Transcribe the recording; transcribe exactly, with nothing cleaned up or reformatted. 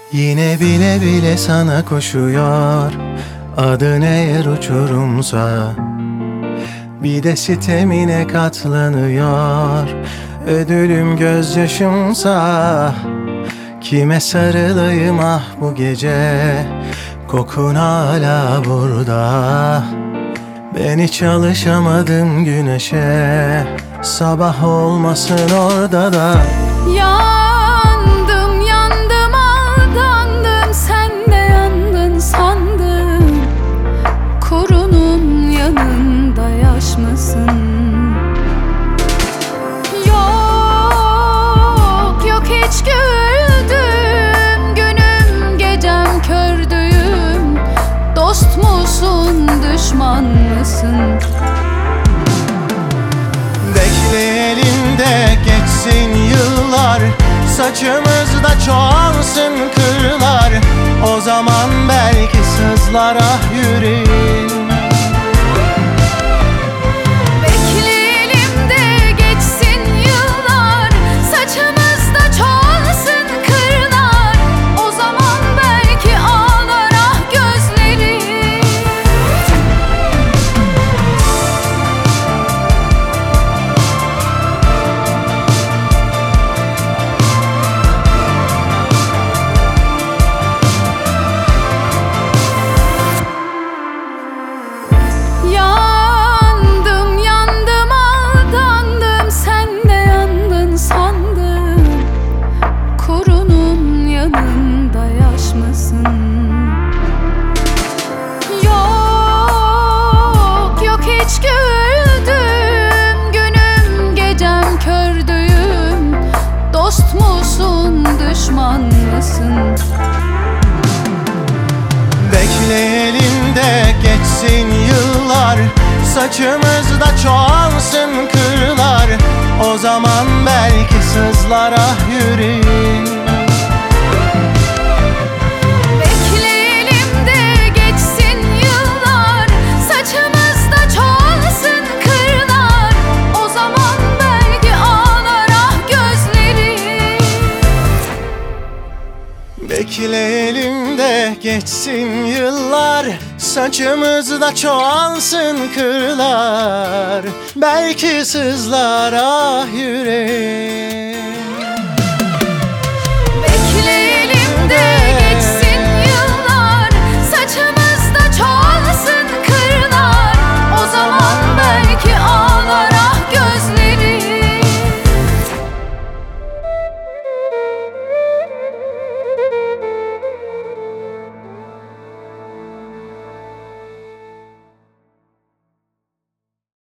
Yine bile bile sana koşuyor, adın eğer uçurumsa, bir de sitemine katlanıyor. Ödülüm gözyaşımsa, kime sarılayım ah bu gece? Kokun hala burada, ben hiç alışamadım güneşe. Sabah olmasın orada da. Yandım yandım aldandım, sen de yandın sandım. Kurunun yanında yaş mısın? Yok yok hiç güldüm, günüm gecem kördüğüm. Dost musun düşman mısın? Bekleyelim de geçsin yıllar, saçımızda çoğalsın kırlar. O zaman belki sızlar ah yüreğim. Bekleyelim de geçsin yıllar, saçımızda çoğalsın kırlar. O zaman belki ağlar ah gözlerim. Yandım yandım aldandım, sen de yandın sandım. Kurunun yanında yaş mısın? Yok yok hiç güldüm, günüm gecem kördüğüm. Dost musun düşman mısın? Bekleyelim de geçsin yıllar, saçımızda çoğalsın kırlar. O zaman belki sızlar ah yüreğim. Bekleyelim de geçsin yıllar, saçımızda çoğalsın kırlar. O zaman belki ağlar ah gözlerim. Bekleyelim de geçsin yıllar, saçımızda çoğalsın kırlar. Belki sızlar ah yüreğim.